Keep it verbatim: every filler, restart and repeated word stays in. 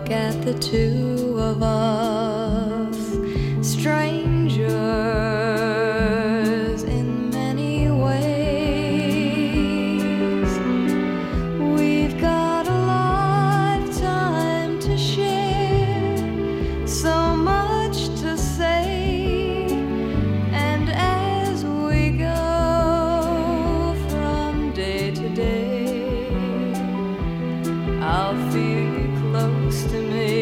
look at the two of us, strangers in many ways. We've got a lifetime to share, so much to say, and as we go from day to day, I'll feel you close to me.